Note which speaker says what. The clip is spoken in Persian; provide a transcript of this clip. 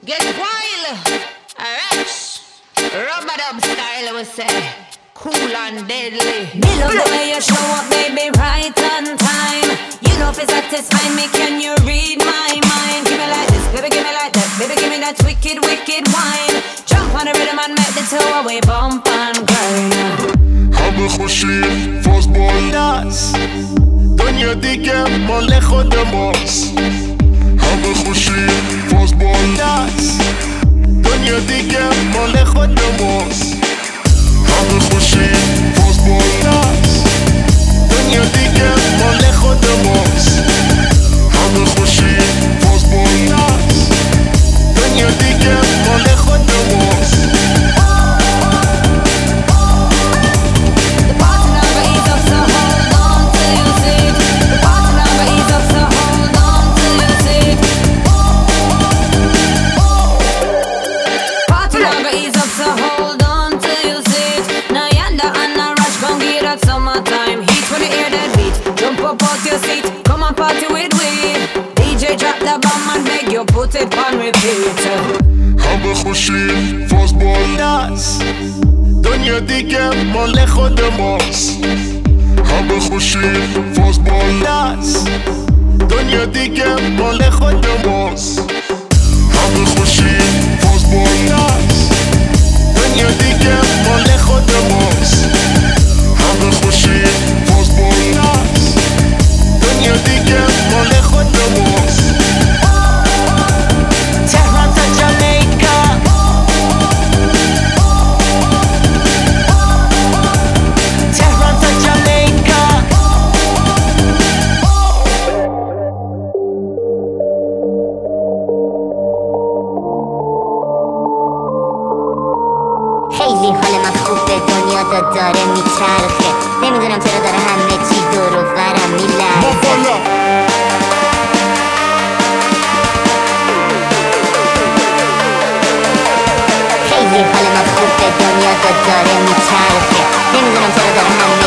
Speaker 1: Get wild, rush, rubber dub style, I would say. Cool and deadly.
Speaker 2: Me love the way you show up, baby, right on time. You know if it's satisfying me, can you read my mind? Give me like this, baby, give me like that. Baby, give me that wicked, wicked wine. Jump on the rhythm and make the two away bump and grind.
Speaker 3: همه خوشی فازبال دست دنیا دیگه مال خود ماست. همه خوشی فازبال دست دنیا دیگه مال خود ماست. همه خوشی فازبال دست دنیا دیگه مال خود ماست. همه خوشی فازبال دست دنیا دیگه مال خود ماست.
Speaker 2: Come on, party with we. DJ drop the bomb and beg you put it on repeat.
Speaker 3: همه خوشی فازبال دست دنیا دیگه مال خود ماست. همه خوشی فازبال دست دنیا دیگه مال خود ماست. همه خوشی فازبال دست دنیا دیگه مال خود ماست. همه خوشی فازبال دست دنیا دیگه مال خود ماست.
Speaker 2: Tehran to Jamaica. Tehran to Jamaica.
Speaker 4: خیلی حال من خوبه، دنیا داره میچرخه، نمیدونم چرا داره همه چی دور و برم میلرزه. خیلی حال من خوبه، دنیا داره میچرخه، نمیدونم چرا داره همه